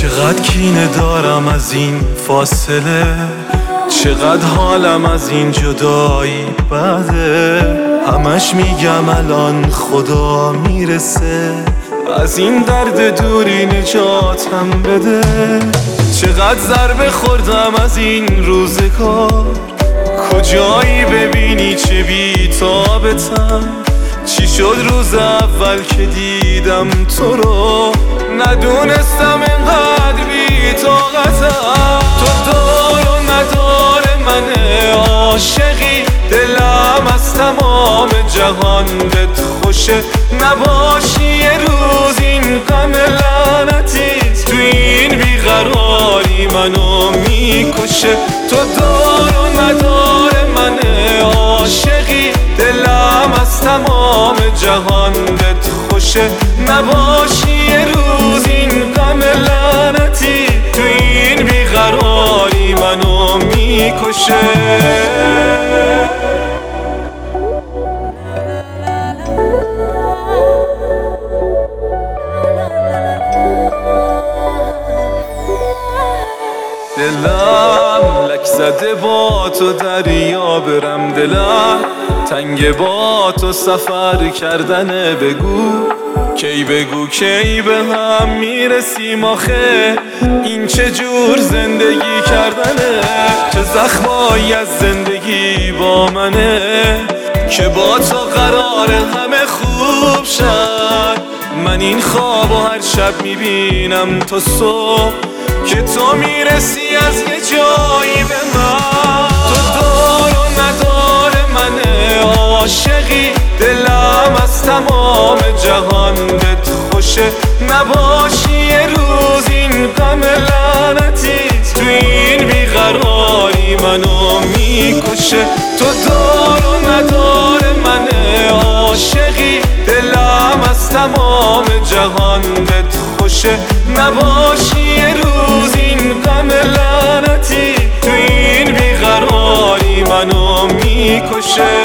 چقدر کینه دارم از این فاصله، چقدر حالم از این جدایی بده. همش میگم الان خدا میرسه، از این درد دوری نجاتم بده. چقدر ضربه خوردم از این روزگار، کجایی ببینی چه بی‌تابتم. چی شد روز اول که دیدم تو رو، ندونستم انقدر بی‌طاقتم. تو دار و ندار منه، عاشقی دلم از تمام جهان بهت خوشه. نباشی یه روز این غم لعنتی، تو این بیقراری منو میکشه. تو دار و ندار منه، عاشقی دلم از تمام جهان بهت خوشه. نباشی یه روز این غم لعنتی، تو این بیقراری منو میکشه. دلم لک زده با تو دریا برم، دلم تنگ با تو سفر کردنه. بگو کی به هم میرسیم آخه، این چه جور زندگی کردنه. چه زخمایی از زندگی با منه، که با تو قراره همه خوب شد. من این خوابو هر شب میبینم تا صبح، که تو میرسی از یه جایی به من. تو دار و ندار منه، عاشقی دلم از تمام جهان بهت خوشه. نباشی یه روز این غم لعنتی، تو این بیقراری منو میکشه. تو دار و ندار منه، عاشقی دلم از تمام جهان بهت خوشه. نباشی یه روز این غم لعنتی، تو این بیقراری منو میکشه.